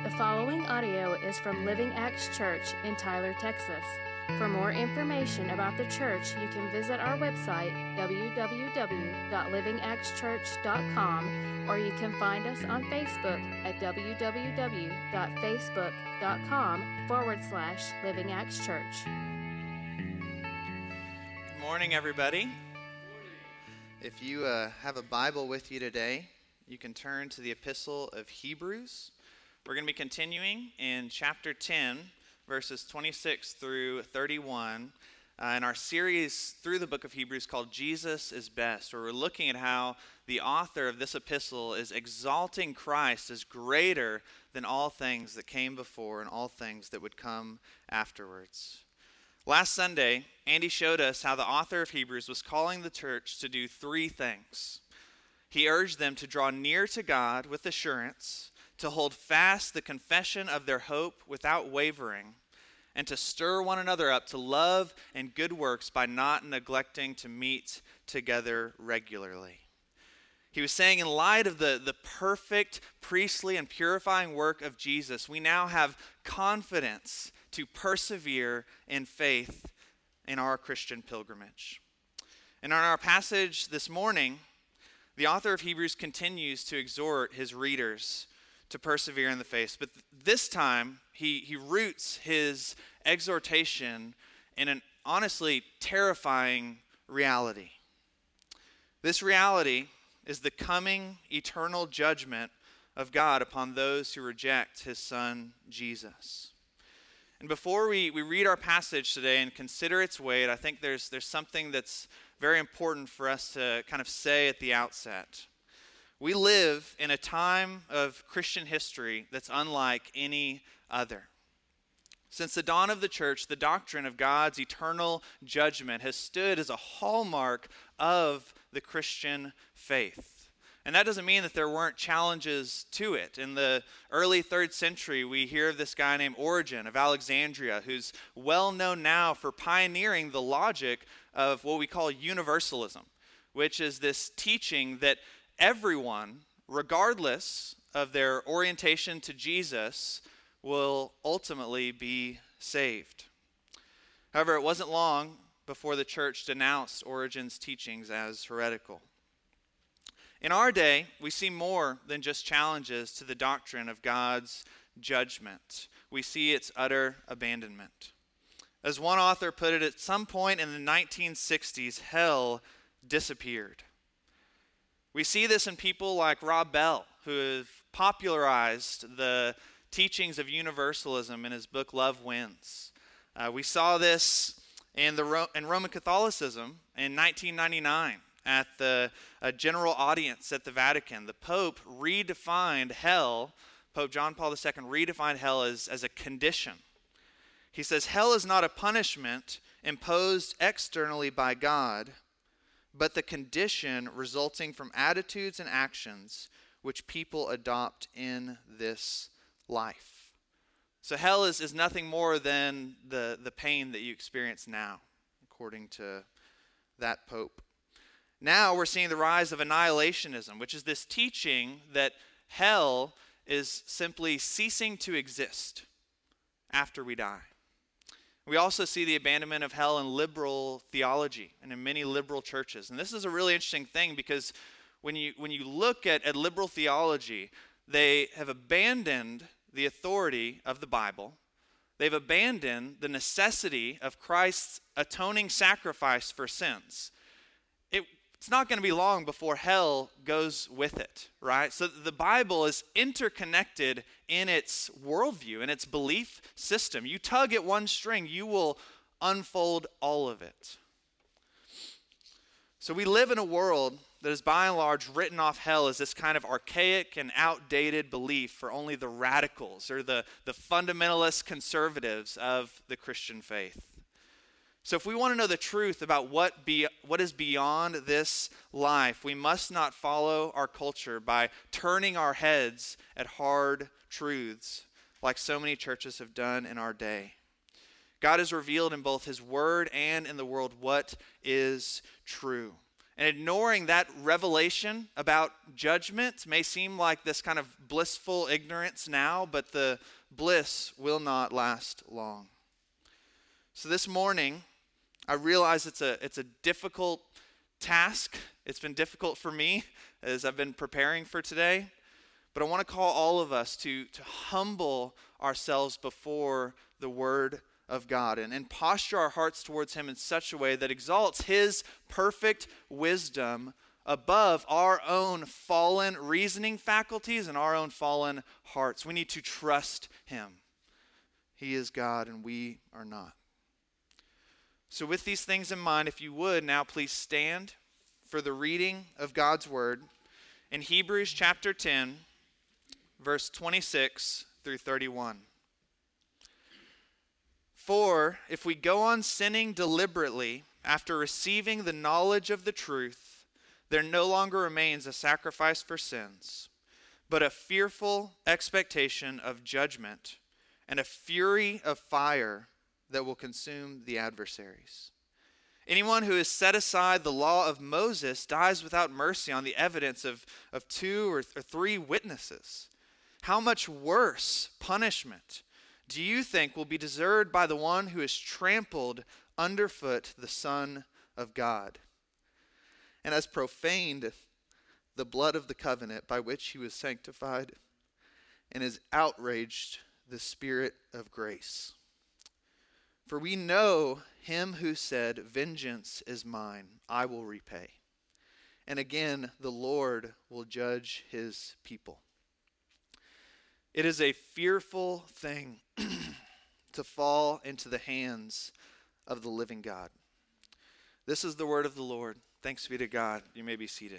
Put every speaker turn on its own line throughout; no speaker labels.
The following audio is from Living Acts Church in Tyler, Texas. For more information about the church, you can visit our website, www.livingactschurch.com, or you can find us on Facebook at www.facebook.com/Living Acts Church.
Good morning, everybody. If you have a Bible with you today, you can turn to the Epistle of Hebrews. We're going to be continuing in chapter 10, verses 26 through 31, in our series through the book of Hebrews called Jesus is Best, where we're looking at how the author of this epistle is exalting Christ as greater than all things that came before and all things that would come afterwards. Last Sunday, Andy showed us how the author of Hebrews was calling the church to do three things. He urged them to draw near to God with assurance, to hold fast the confession of their hope without wavering, and to stir one another up to love and good works by not neglecting to meet together regularly. He was saying, in light of the perfect priestly and purifying work of Jesus, we now have confidence to persevere in faith in our Christian pilgrimage. And in our passage this morning, the author of Hebrews continues to exhort his readers to persevere in the faith. But this time, he roots his exhortation in an honestly terrifying reality. This reality is the coming eternal judgment of God upon those who reject his Son, Jesus. And before we read our passage today and consider its weight, I think there's something that's very important for us to kind of say at the outset. We live in a time of Christian history that's unlike any other. Since the dawn of the church, the doctrine of God's eternal judgment has stood as a hallmark of the Christian faith. And that doesn't mean that there weren't challenges to it. In the early 3rd century, we hear of this guy named Origen of Alexandria, who's well known now for pioneering the logic of what we call universalism, which is this teaching that everyone, regardless of their orientation to Jesus, will ultimately be saved. However, it wasn't long before the church denounced Origen's teachings as heretical. In our day, we see more than just challenges to the doctrine of God's judgment. We see its utter abandonment. As one author put it, at some point in the 1960s, hell disappeared. We see this in people like Rob Bell, who have popularized the teachings of universalism in his book, Love Wins. We saw this in Roman Catholicism in 1999 at the general audience at the Vatican. The Pope redefined hell, Pope John Paul II redefined hell as a condition. He says, hell is not a punishment imposed externally by God, but the condition resulting from attitudes and actions which people adopt in this life. So hell is nothing more than the pain that you experience now, according to that Pope. Now we're seeing the rise of annihilationism, which is this teaching that hell is simply ceasing to exist after we die. We also see the abandonment of hell in liberal theology and in many liberal churches. And this is a really interesting thing because when you look at liberal theology, they have abandoned the authority of the Bible. They've abandoned the necessity of Christ's atoning sacrifice for sins. It's not going to be long before hell goes with it, right? So the Bible is interconnected in its worldview, in its belief system. You tug at one string, you will unfold all of it. So we live in a world that is by and large written off hell as this kind of archaic and outdated belief for only the radicals or the fundamentalist conservatives of the Christian faith. So if we want to know the truth about what is beyond this life, we must not follow our culture by turning our heads at hard truths like so many churches have done in our day. God has revealed in both his word and in the world what is true. And ignoring that revelation about judgment may seem like this kind of blissful ignorance now, but the bliss will not last long. So this morning, I realize it's a difficult task. It's been difficult for me as I've been preparing for today. But I want to call all of us to humble ourselves before the Word of God and posture our hearts towards Him in such a way that exalts His perfect wisdom above our own fallen reasoning faculties and our own fallen hearts. We need to trust Him. He is God and we are not. So with these things in mind, if you would, now please stand for the reading of God's Word in Hebrews chapter 10, verse 26 through 31. For if we go on sinning deliberately after receiving the knowledge of the truth, there no longer remains a sacrifice for sins, but a fearful expectation of judgment and a fury of fire that will consume the adversaries. Anyone who has set aside the law of Moses dies without mercy on the evidence of two or three witnesses. How much worse punishment do you think will be deserved by the one who has trampled underfoot the Son of God and has profaned the blood of the covenant by which he was sanctified and has outraged the Spirit of grace? For we know him who said, "Vengeance is mine, I will repay." And again, the Lord will judge his people. It is a fearful thing to fall into the hands of the living God. This is the word of the Lord. Thanks be to God. You may be seated.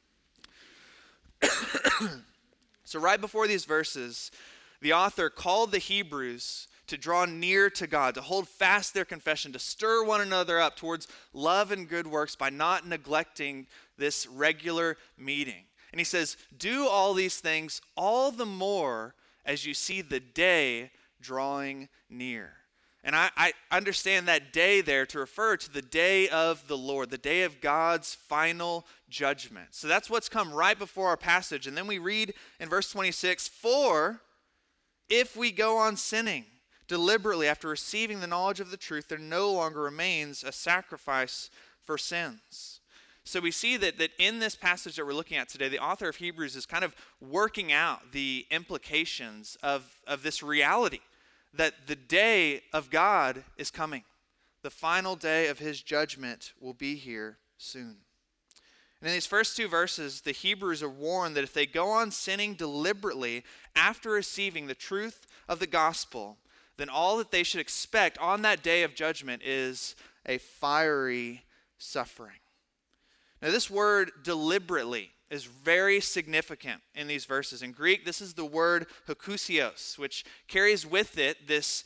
So right before these verses, the author called the Hebrews to draw near to God, to hold fast their confession, to stir one another up towards love and good works by not neglecting this regular meeting. And he says, do all these things all the more as you see the day drawing near. And I understand that day there to refer to the day of the Lord, the day of God's final judgment. So that's what's come right before our passage. And then we read in verse 26, for if we go on sinning deliberately after receiving the knowledge of the truth, there no longer remains a sacrifice for sins. So we see that in this passage that we're looking at today, the author of Hebrews is kind of working out the implications of this reality, that the day of God is coming. The final day of his judgment will be here soon. And in these first two verses, the Hebrews are warned that if they go on sinning deliberately after receiving the truth of the gospel, then all that they should expect on that day of judgment is a fiery suffering. Now, this word deliberately is very significant in these verses. In Greek, this is the word hukusios, which carries with it this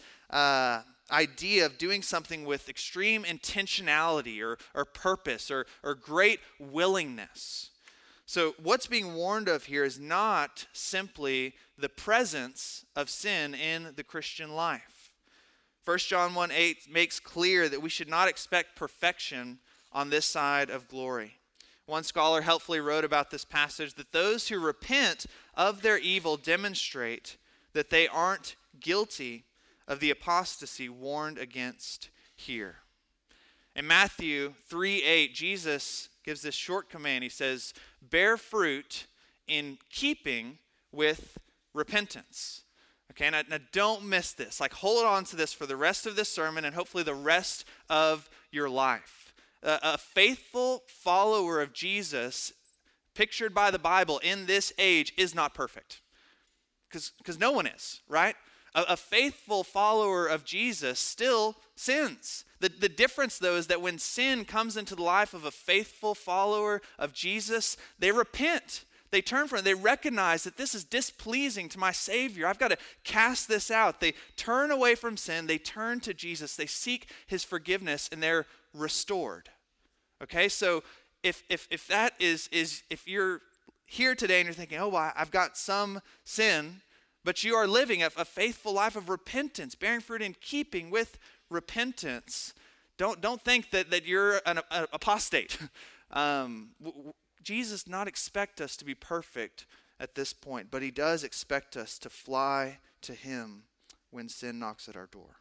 idea of doing something with extreme intentionality or purpose or great willingness. So what's being warned of here is not simply the presence of sin in the Christian life. 1 John 1:8 makes clear that we should not expect perfection on this side of glory. One scholar helpfully wrote about this passage that those who repent of their evil demonstrate that they aren't guilty of the apostasy warned against here. In Matthew 3:8, Jesus gives this short command. He says, bear fruit in keeping with repentance. Okay, now don't miss this. Like, hold on to this for the rest of this sermon and hopefully the rest of your life. A faithful follower of Jesus, pictured by the Bible in this age, is not perfect. Because no one is, right? A faithful follower of Jesus still sins. The difference, though, is that when sin comes into the life of a faithful follower of Jesus, they repent. They turn from it. They recognize that this is displeasing to my Savior. I've got to cast this out. They turn away from sin. They turn to Jesus. They seek his forgiveness, and they're restored. Okay, so if that is if you're here today and you're thinking, oh, well, I've got some sin, but you are living a faithful life of repentance, bearing fruit in keeping with repentance, don't think that you're an apostate. Jesus does not expect us to be perfect at this point, but he does expect us to fly to him when sin knocks at our door.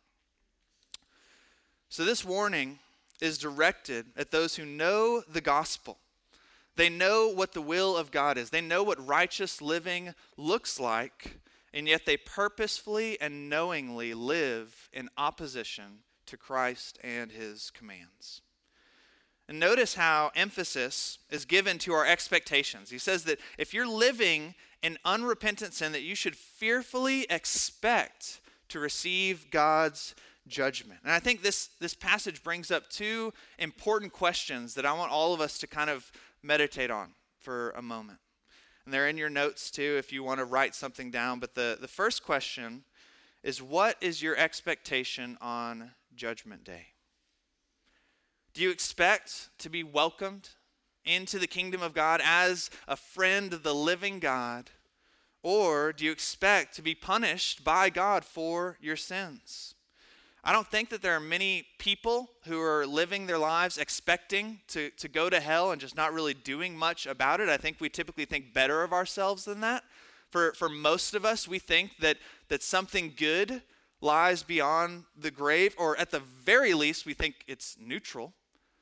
So this warning is directed at those who know the gospel. They know what the will of God is. They know what righteous living looks like, and yet they purposefully and knowingly live in opposition to Christ and his commands. And notice how emphasis is given to our expectations. He says that if you're living in unrepentant sin, that you should fearfully expect to receive God's judgment. And I think this passage brings up two important questions that I want all of us to kind of meditate on for a moment. And they're in your notes too if you want to write something down. But the first question is, what is your expectation on Judgment Day? Do you expect to be welcomed into the kingdom of God as a friend of the living God? Or do you expect to be punished by God for your sins? I don't think that there are many people who are living their lives expecting to go to hell and just not really doing much about it. I think we typically think better of ourselves than that. For most of us, we think that something good lies beyond the grave, or at the very least, we think it's neutral.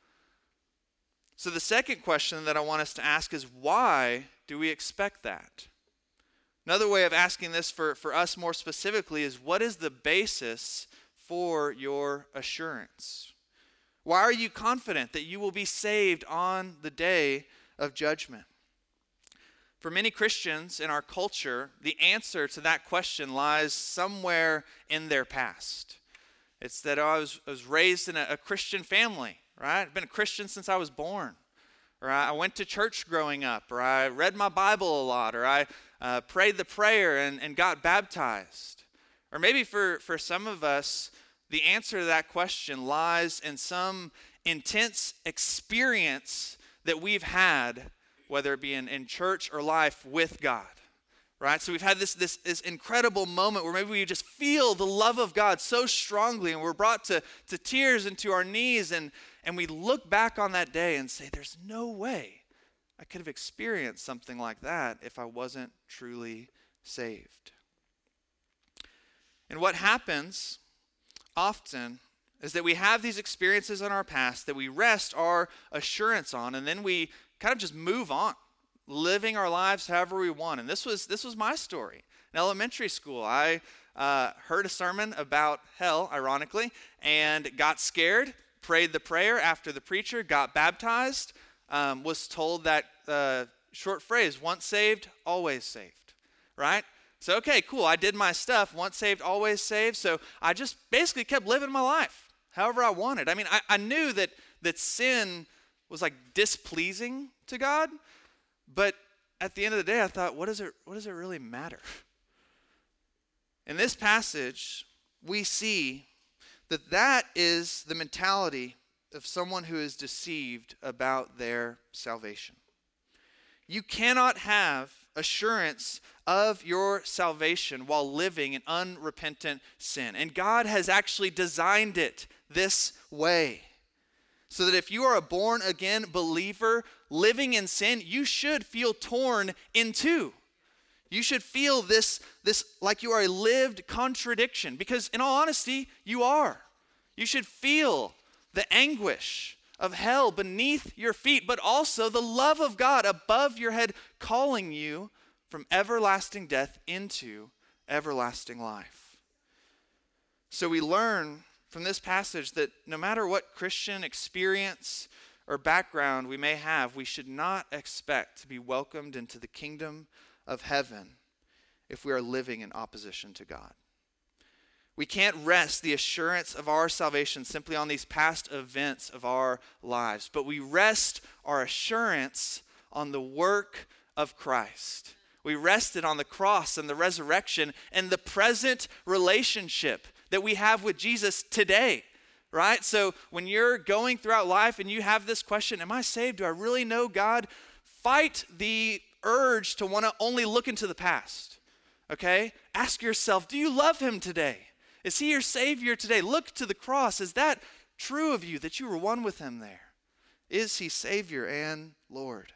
So the second question that I want us to ask is, why do we expect that? Another way of asking this for us more specifically is, what is the basis for your assurance? Why are you confident that you will be saved on the day of judgment? For many Christians in our culture, the answer to that question lies somewhere in their past. It's that I was raised in a Christian family, right? I've been a Christian since I was born. Or I went to church growing up. Or I read my Bible a lot. Or I prayed the prayer and got baptized. Or maybe for some of us, the answer to that question lies in some intense experience that we've had, whether it be in church or life with God. Right? So we've had this incredible moment where maybe we just feel the love of God so strongly, and we're brought to tears and to our knees, and we look back on that day and say, there's no way I could have experienced something like that if I wasn't truly saved. And what happens often is that we have these experiences in our past that we rest our assurance on, and then we kind of just move on, living our lives however we want. And this was my story. In elementary school, I heard a sermon about hell, ironically, and got scared, prayed the prayer after the preacher, got baptized, was told that short phrase, once saved, always saved, right? So, okay, cool, I did my stuff, once saved, always saved, so I just basically kept living my life however I wanted. I mean, I knew that sin was like displeasing to God, but at the end of the day, I thought, what does it really matter? In this passage, we see that is the mentality of someone who is deceived about their salvation. You cannot have assurance of your salvation while living in unrepentant sin. And God has actually designed it this way. So that if you are a born-again believer living in sin, you should feel torn in two. You should feel this like you are a lived contradiction, because in all honesty, you are. You should feel the anguish of hell beneath your feet, but also the love of God above your head, calling you from everlasting death into everlasting life. So we learn from this passage that no matter what Christian experience or background we may have, we should not expect to be welcomed into the kingdom of heaven if we are living in opposition to God. We can't rest the assurance of our salvation simply on these past events of our lives, but we rest our assurance on the work of Christ. We rested on the cross and the resurrection and the present relationship that we have with Jesus today, right? So when you're going throughout life and you have this question, am I saved? Do I really know God? Fight the urge to want to only look into the past, okay? Ask yourself, do you love him today? Is he your Savior today? Look to the cross. Is that true of you, that you were one with him there? Is he Savior and Lord?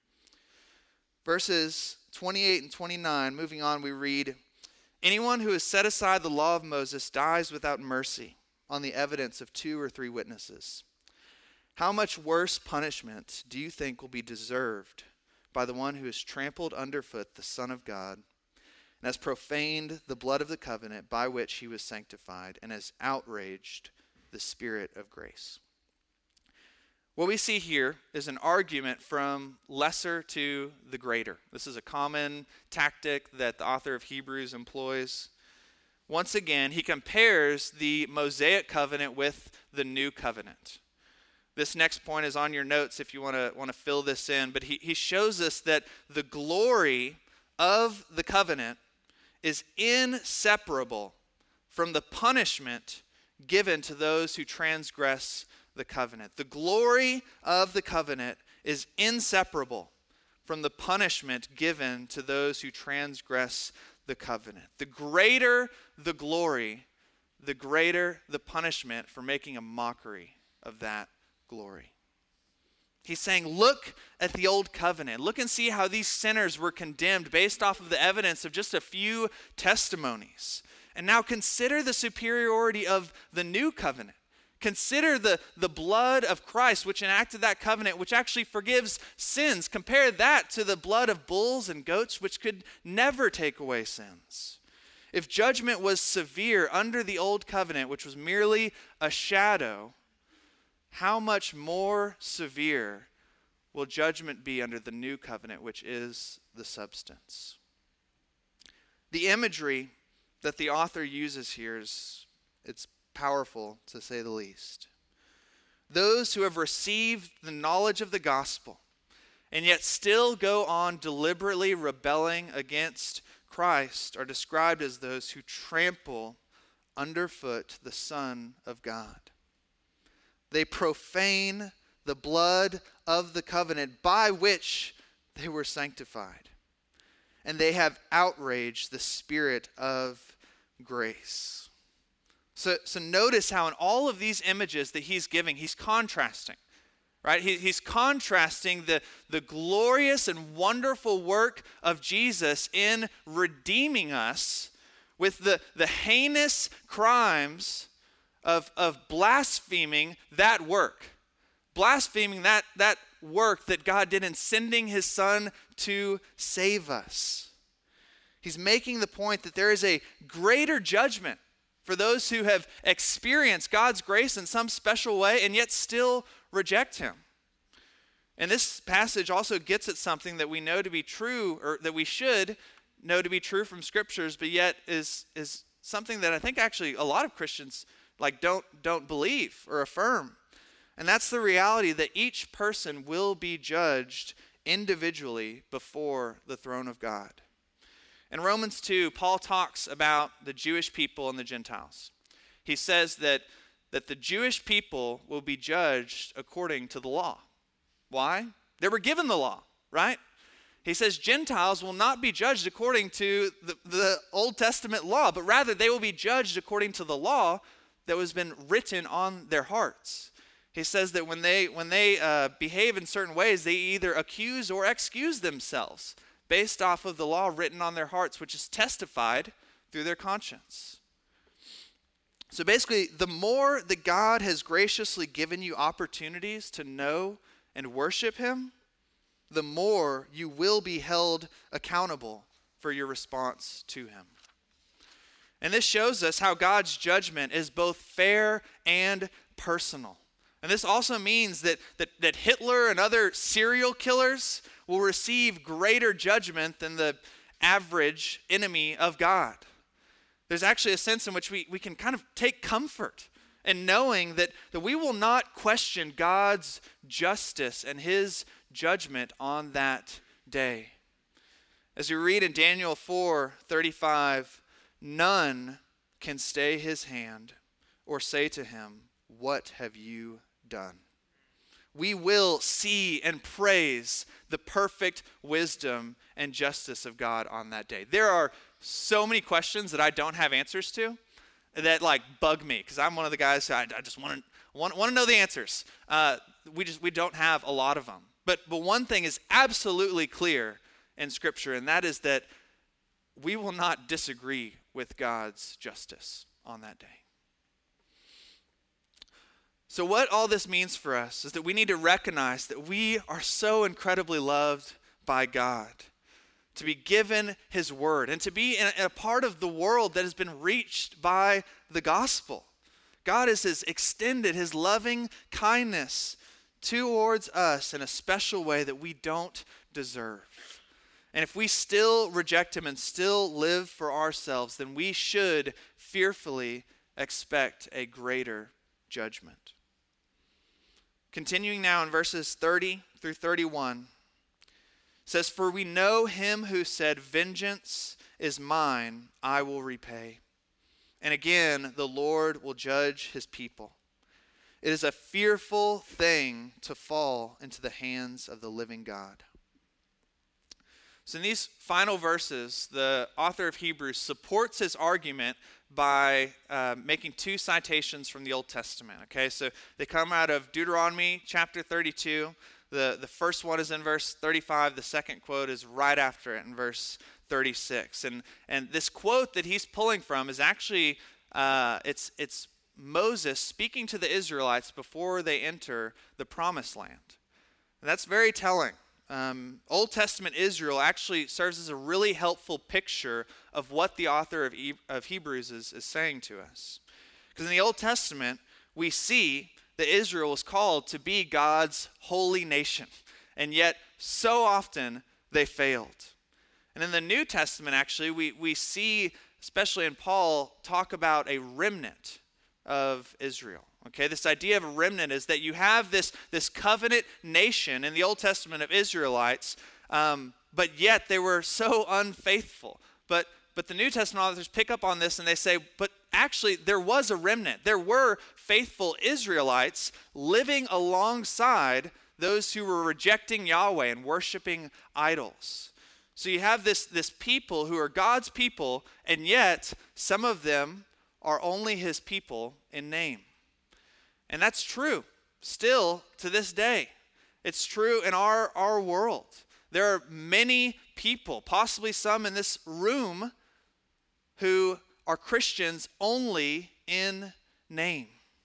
Verses 28 and 29, moving on, we read, anyone who has set aside the law of Moses dies without mercy on the evidence of 2 or 3 witnesses. How much worse punishment do you think will be deserved by the one who has trampled underfoot the Son of God and has profaned the blood of the covenant by which he was sanctified and has outraged the Spirit of grace? What we see here is an argument from lesser to the greater. This is a common tactic that the author of Hebrews employs. Once again, he compares the Mosaic covenant with the new covenant. This next point is on your notes if you want to fill this in, but he shows us that the glory of the covenant is inseparable from the punishment given to those who transgress the covenant. The glory of the covenant is inseparable from the punishment given to those who transgress the covenant. The greater the glory, the greater the punishment for making a mockery of that glory. He's saying, look at the old covenant. Look and see how these sinners were condemned based off of the evidence of just a few testimonies. And now consider the superiority of the new covenant. Consider the blood of Christ, which enacted that covenant, which actually forgives sins. Compare that to the blood of bulls and goats, which could never take away sins. If judgment was severe under the old covenant, which was merely a shadow, how much more severe will judgment be under the new covenant, which is the substance? The imagery that the author uses here it's powerful, to say the least. Those who have received the knowledge of the gospel and yet still go on deliberately rebelling against Christ are described as those who trample underfoot the Son of God. They profane the blood of the covenant by which they were sanctified. And they have outraged the Spirit of grace. So notice how in all of these images that he's giving, he's contrasting, right? He's contrasting the glorious and wonderful work of Jesus in redeeming us with the heinous crimes of blaspheming that work. Blaspheming that work that God did in sending his Son to save us. He's making the point that there is a greater judgment for those who have experienced God's grace in some special way and yet still reject him. And this passage also gets at something that we know to be true, or that we should know to be true from scriptures, but yet is something that I think actually a lot of Christians don't believe or affirm. And that's the reality that each person will be judged individually before the throne of God. In Romans 2, Paul talks about the Jewish people and the Gentiles. He says that the Jewish people will be judged according to the law. Why? They were given the law, right? He says Gentiles will not be judged according to the Old Testament law, but rather they will be judged according to the law that has been written on their hearts. He says that when they behave in certain ways, they either accuse or excuse themselves based off of the law written on their hearts, which is testified through their conscience. So basically, the more that God has graciously given you opportunities to know and worship him, the more you will be held accountable for your response to him. And this shows us how God's judgment is both fair and personal. And this also means that Hitler and other serial killers will receive greater judgment than the average enemy of God. There's actually a sense in which we can kind of take comfort in knowing that we will not question God's justice and his judgment on that day. As we read in Daniel 4:35, none can stay his hand or say to him, "What have you done?" We will see and praise the perfect wisdom and justice of God on that day. There are so many questions that I don't have answers to. that like bug me, because I'm one of the guys who I just want to know the answers. We don't have a lot of them. But one thing is absolutely clear in Scripture, and that is that we will not disagree with God's justice on that day. So what all this means for us is that we need to recognize that we are so incredibly loved by God, to be given his word, and to be in a part of the world that has been reached by the gospel. God has extended his loving kindness towards us in a special way that we don't deserve. And if we still reject him and still live for ourselves, then we should fearfully expect a greater judgment. Continuing now in verses 30 through 31, says, "For we know him who said, 'Vengeance is mine, I will repay.' And again, the Lord will judge his people. It is a fearful thing to fall into the hands of the living God." So in these final verses, the author of Hebrews supports his argument by making two citations from the Old Testament. Okay, so they come out of Deuteronomy chapter 32. The first one is in verse 35. The second quote is right after it in verse 36. And this quote that he's pulling from is actually, it's Moses speaking to the Israelites before they enter the Promised Land. And that's very telling. Old Testament Israel actually serves as a really helpful picture of what the author of Hebrews is saying to us. Because in the Old Testament, we see that Israel was called to be God's holy nation, and yet so often they failed. And in the New Testament, actually, we see, especially in Paul, talk about a remnant of Israel. Okay, this idea of a remnant is that you have this covenant nation in the Old Testament of Israelites, but yet they were so unfaithful. But the New Testament authors pick up on this and they say, but actually there was a remnant. There were faithful Israelites living alongside those who were rejecting Yahweh and worshiping idols. So you have this people who are God's people, and yet some of them are only his people in name. And that's true still to this day. It's true in our world. There are many people, possibly some in this room, who are Christians only in name.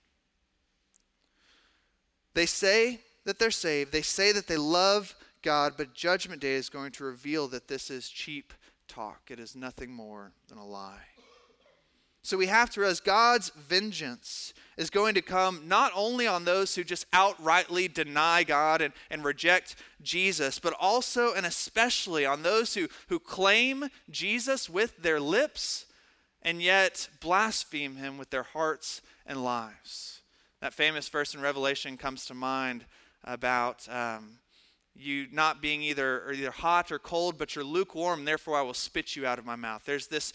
They say that they're saved. They say that they love God, but Judgment Day is going to reveal that this is cheap talk. It is nothing more than a lie. So we have to realize God's vengeance is going to come not only on those who just outrightly deny God and reject Jesus, but also and especially on those who claim Jesus with their lips and yet blaspheme him with their hearts and lives. That famous verse in Revelation comes to mind about you not being either hot or cold, but you're lukewarm, therefore I will spit you out of my mouth. There's this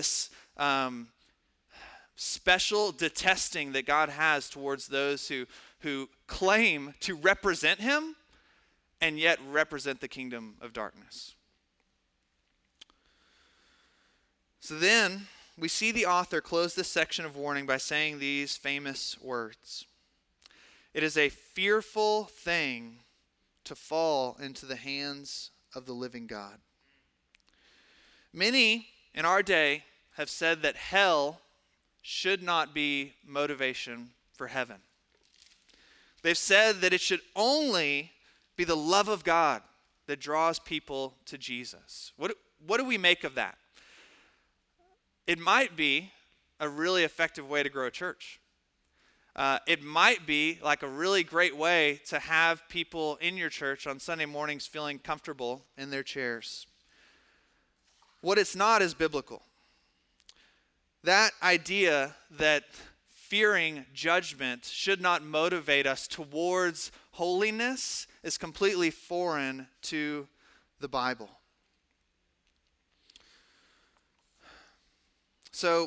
special detesting that God has towards those who claim to represent him and yet represent the kingdom of darkness. So then we see the author close this section of warning by saying these famous words. It is a fearful thing to fall into the hands of the living God. Many in our day have said that hell should not be motivation for heaven. They've said that it should only be the love of God that draws people to Jesus. What do we make of that? It might be a really effective way to grow a church. It might be like a really great way to have people in your church on Sunday mornings feeling comfortable in their chairs. What it's not is biblical. That idea that fearing judgment should not motivate us towards holiness is completely foreign to the Bible. So,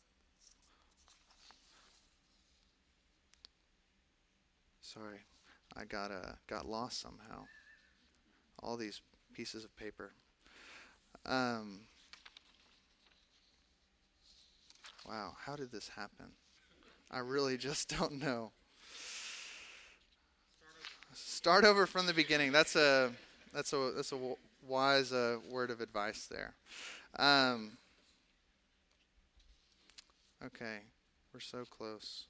sorry, I got lost somehow. All these pieces of paper. Wow, how did this happen? I really just don't know. Start over from the beginning. That's a wise word of advice there. Okay, we're so close.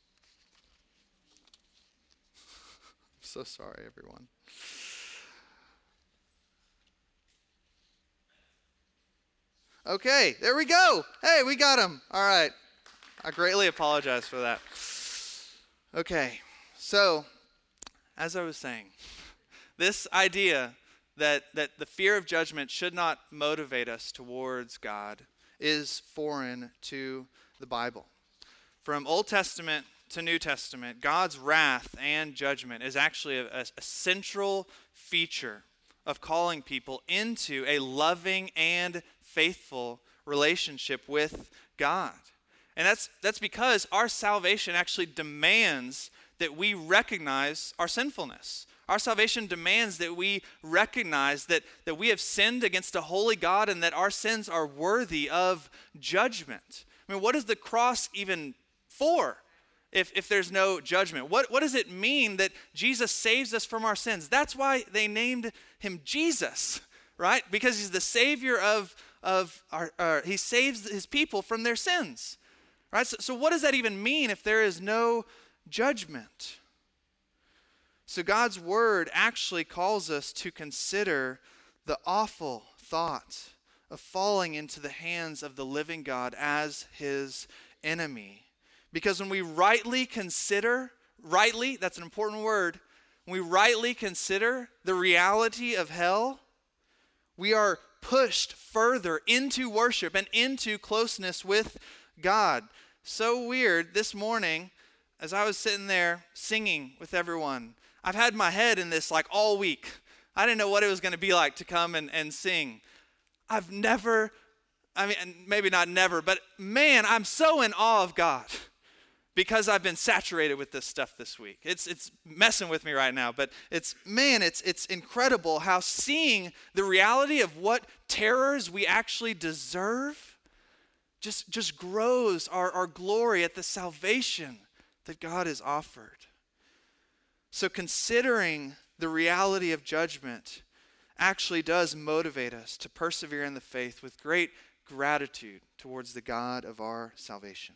I'm so sorry, everyone. Okay, there we go. Hey, we got him. All right. I greatly apologize for that. Okay, so as I was saying, this idea that the fear of judgment should not motivate us towards God is foreign to the Bible. From Old Testament to New Testament, God's wrath and judgment is actually a central feature of calling people into a loving and faithful relationship with God. And that's because our salvation actually demands that we recognize our sinfulness. Our salvation demands that we recognize that we have sinned against a holy God and that our sins are worthy of judgment. I mean, what is the cross even for if there's no judgment? What does it mean that Jesus saves us from our sins? That's why they named him Jesus, right? Because he's the Savior of our he saves his people from their sins, right? So what does that even mean if there is no judgment? So God's word actually calls us to consider the awful thought of falling into the hands of the living God as his enemy. Because when we rightly consider, that's an important word, when we rightly consider the reality of hell, we are pushed further into worship and into closeness with God. So weird, this morning, as I was sitting there singing with everyone, I've had my head in this like all week. I didn't know what it was going to be like to come and sing. I've never, maybe not never, but man, I'm so in awe of God because I've been saturated with this stuff this week. It's messing with me right now, but it's incredible how seeing the reality of what terrors we actually deserve just grows our glory at the salvation that God has offered. So considering the reality of judgment actually does motivate us to persevere in the faith with great gratitude towards the God of our salvation.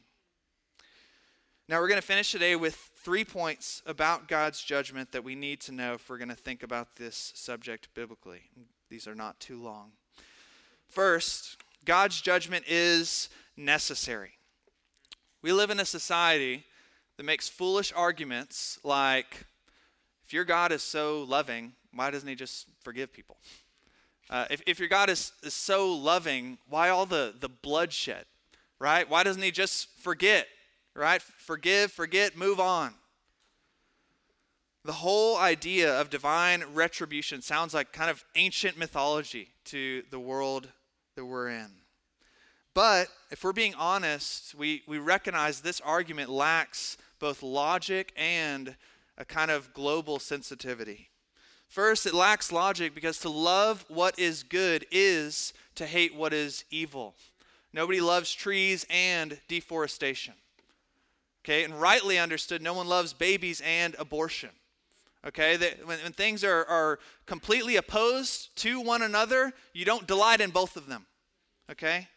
Now we're going to finish today with 3 points about God's judgment that we need to know if we're going to think about this subject biblically. These are not too long. First, God's judgment is necessary. We live in a society that makes foolish arguments like, if your God is so loving, why doesn't he just forgive people? If your God is so loving, why all the bloodshed, right? Why doesn't he just forget, right? Forgive, forget, move on. The whole idea of divine retribution sounds like kind of ancient mythology to the world that we're in. But if we're being honest, we recognize this argument lacks both logic and a kind of global sensitivity. First, it lacks logic because to love what is good is to hate what is evil. Nobody loves trees and deforestation. Okay, and rightly understood, no one loves babies and abortion. Okay, when things are completely opposed to one another, you don't delight in both of them. Okay?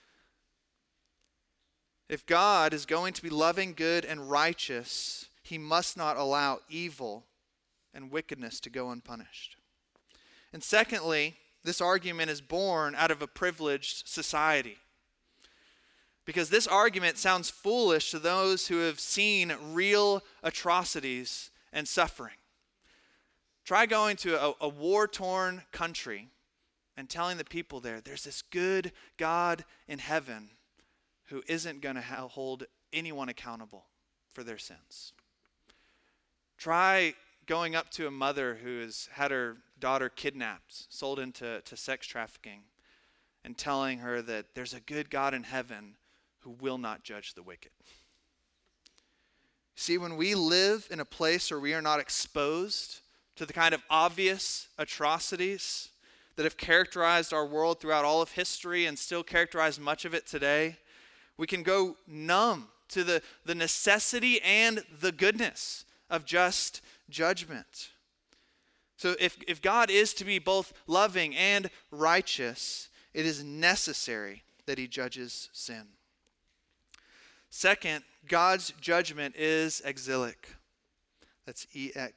If God is going to be loving, good, and righteous, he must not allow evil and wickedness to go unpunished. And secondly, this argument is born out of a privileged society. Because this argument sounds foolish to those who have seen real atrocities and suffering. Try going to a war-torn country and telling the people there's this good God in heaven who isn't going to hold anyone accountable for their sins. Try going up to a mother who has had her daughter kidnapped, sold into sex trafficking, and telling her that there's a good God in heaven who will not judge the wicked. See, when we live in a place where we are not exposed to the kind of obvious atrocities that have characterized our world throughout all of history and still characterize much of it today, We can go numb to the necessity and the goodness of just judgment. So if God is to be both loving and righteous, it is necessary that he judges sin. Second, God's judgment is exilic. That's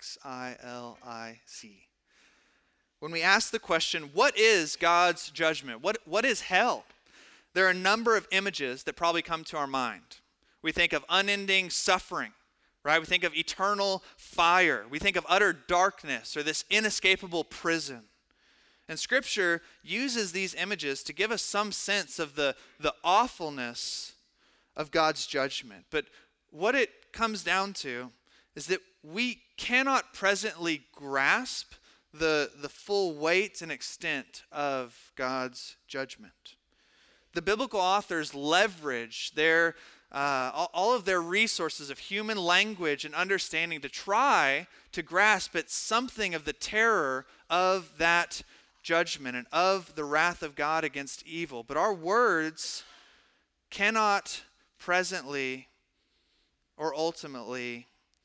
E-X-I-L-I-C. When we ask the question, what is God's judgment? What is hell? There are a number of images that probably come to our mind. We think of unending suffering, right? We think of eternal fire. We think of utter darkness or this inescapable prison. And Scripture uses these images to give us some sense of the awfulness of God's judgment. But what it comes down to is that we cannot presently grasp the full weight and extent of God's judgment. The biblical authors leverage all of their resources of human language and understanding to try to grasp at something of the terror of that judgment and of the wrath of God against evil. But our words cannot presently or ultimately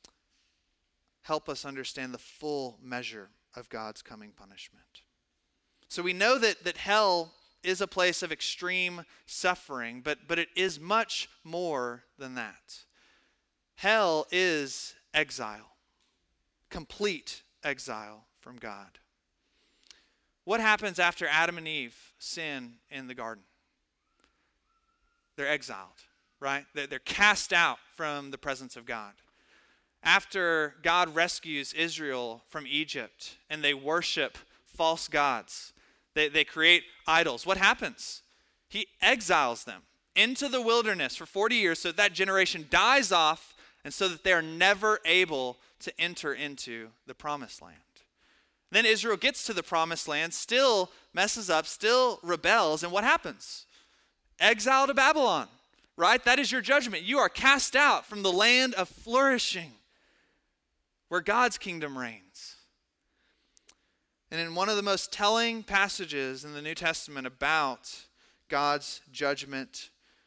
help us understand the full measure of God's coming punishment. So we know that hell is a place of extreme suffering, but it is much more than that. Hell is exile, complete exile from God. What happens after Adam and Eve sin in the garden? They're exiled, right? They're cast out from the presence of God. After God rescues Israel from Egypt and they worship false gods, they create idols. What happens? He exiles them into the wilderness for 40 years so that generation dies off and so that they are never able to enter into the promised land. Then Israel gets to the promised land, still messes up, still rebels, and what happens? Exile to Babylon, right? That is your judgment. You are cast out from the land of flourishing where God's kingdom reigns. And in one of the most telling passages in the New Testament about God's judgment,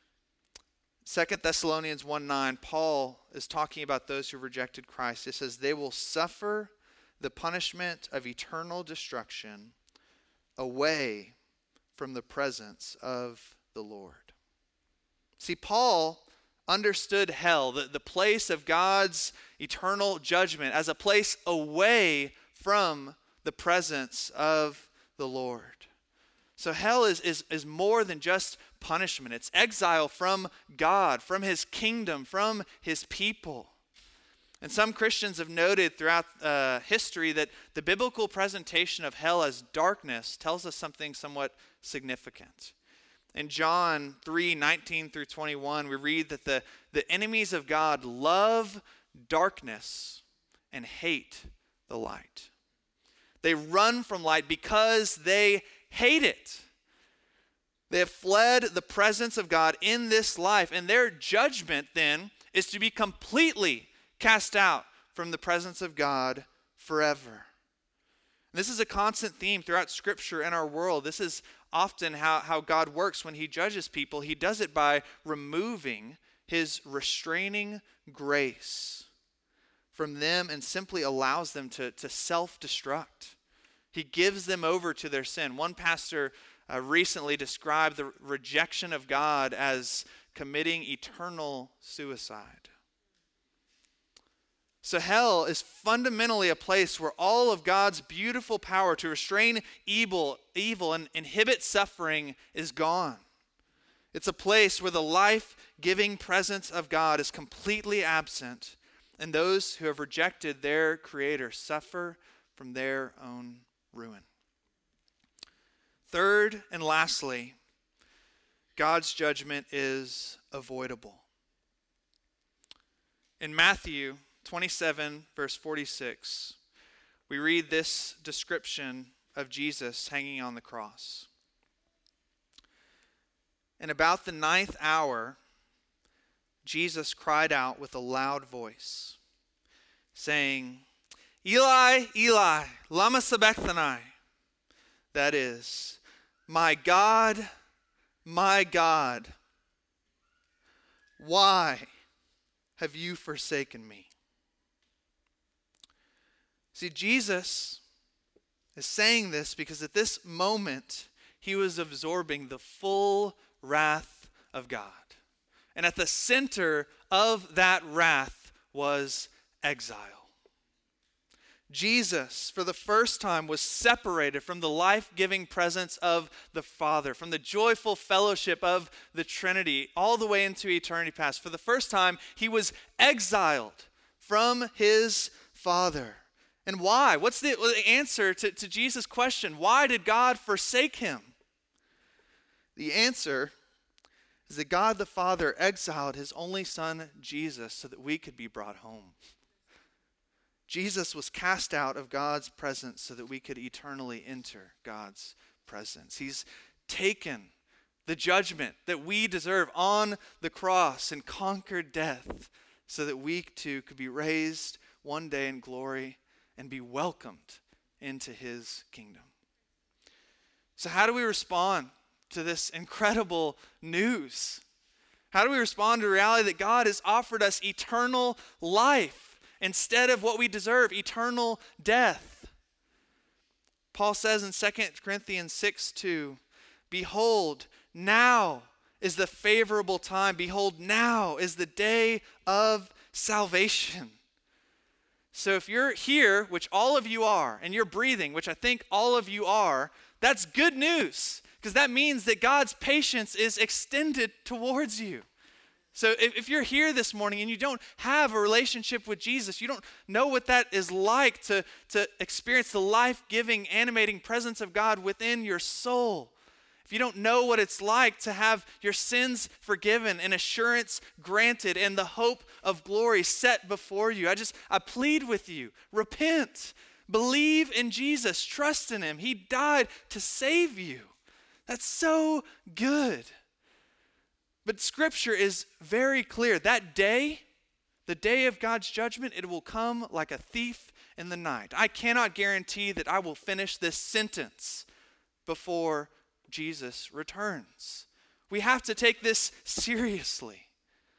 2 Thessalonians 1:9, Paul is talking about those who rejected Christ. It says, they will suffer the punishment of eternal destruction away from the presence of the Lord. See, Paul understood hell, the place of God's eternal judgment, as a place away from the presence of the Lord. So hell is more than just punishment. It's exile from God, from his kingdom, from his people. And some Christians have noted throughout history that the biblical presentation of hell as darkness tells us something somewhat significant. In John 3:19 through 21, we read that the enemies of God love darkness and hate the light. They run from light because they hate it. They have fled the presence of God in this life, and their judgment then is to be completely cast out from the presence of God forever. And this is a constant theme throughout Scripture and our world. This is often how God works when he judges people. He does it by removing his restraining grace from them and simply allows them to self-destruct. He gives them over to their sin. One pastor recently described the rejection of God as committing eternal suicide. So hell is fundamentally a place where all of God's beautiful power to restrain evil and inhibit suffering is gone. It's a place where the life-giving presence of God is completely absent, and those who have rejected their Creator suffer from their own ruin. Third and lastly, God's judgment is avoidable. In Matthew 27, verse 46, we read this description of Jesus hanging on the cross. And about the 9th hour, Jesus cried out with a loud voice, saying, Eli, Eli, lama sabachthani. That is, my God, why have you forsaken me? See, Jesus is saying this because at this moment, he was absorbing the full wrath of God. And at the center of that wrath was exile. Jesus, for the first time, was separated from the life-giving presence of the Father, from the joyful fellowship of the Trinity, all the way into eternity past. For the first time, he was exiled from his Father. And why? What's the answer to Jesus' question? Why did God forsake him? The answer is that God the Father exiled his only Son, Jesus, so that we could be brought home. Jesus was cast out of God's presence so that we could eternally enter God's presence. He's taken the judgment that we deserve on the cross and conquered death so that we too could be raised one day in glory and be welcomed into his kingdom. So how do we respond to this incredible news? How do we respond to the reality that God has offered us eternal life instead of what we deserve, eternal death? Paul says in 2 Corinthians 6:2, "Behold, now is the favorable time. Behold, now is the day of salvation." So if you're here, which all of you are, and you're breathing, which I think all of you are, that's good news, because that means that God's patience is extended towards you. So if you're here this morning and you don't have a relationship with Jesus, you don't know what that is like to experience the life-giving, animating presence of God within your soul. If you don't know what it's like to have your sins forgiven and assurance granted and the hope of glory set before you, I plead with you, repent, believe in Jesus, trust in him. He died to save you. That's so good. But Scripture is very clear. That day, the day of God's judgment, it will come like a thief in the night. I cannot guarantee that I will finish this sentence before Jesus returns. We have to take this seriously.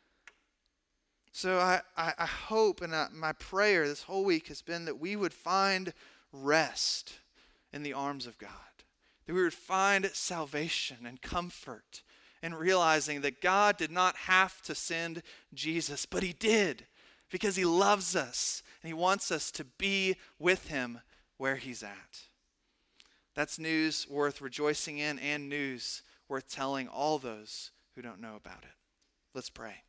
So I hope, and my prayer this whole week has been that we would find rest in the arms of God. That we would find salvation and comfort in realizing that God did not have to send Jesus, but he did because he loves us and he wants us to be with him where he's at. That's news worth rejoicing in and news worth telling all those who don't know about it. Let's pray.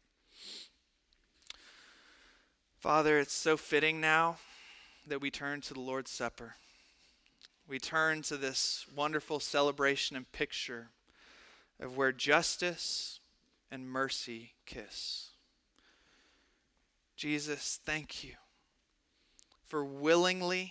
Father, it's so fitting now that we turn to the Lord's Supper. We turn to this wonderful celebration and picture of where justice and mercy kiss. Jesus, thank you for willingly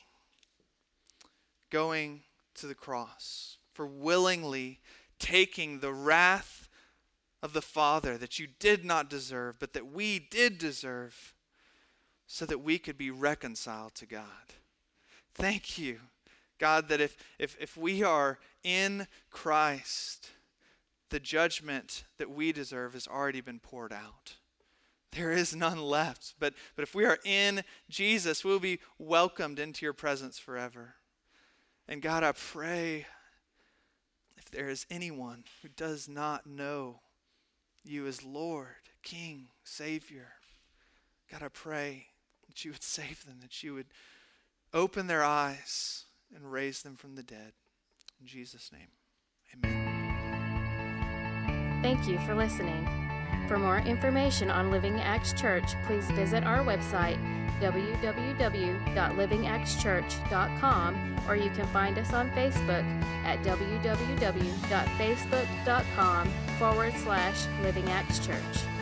going to the cross, for willingly taking the wrath of the Father that you did not deserve, but that we did deserve, so that we could be reconciled to God. Thank you, God, that if we are in Christ, the judgment that we deserve has already been poured out. There is none left. But if we are in Jesus, we'll be welcomed into your presence forever. And God, I pray, if there is anyone who does not know you as Lord, King, Savior, God, I pray that you would save them, that you would open their eyes and raise them from the dead. In Jesus' name, amen.
Thank you for listening. For more information on Living Acts Church, please visit our website, www.livingactschurch.com, or you can find us on Facebook at www.facebook.com/Living Acts Church.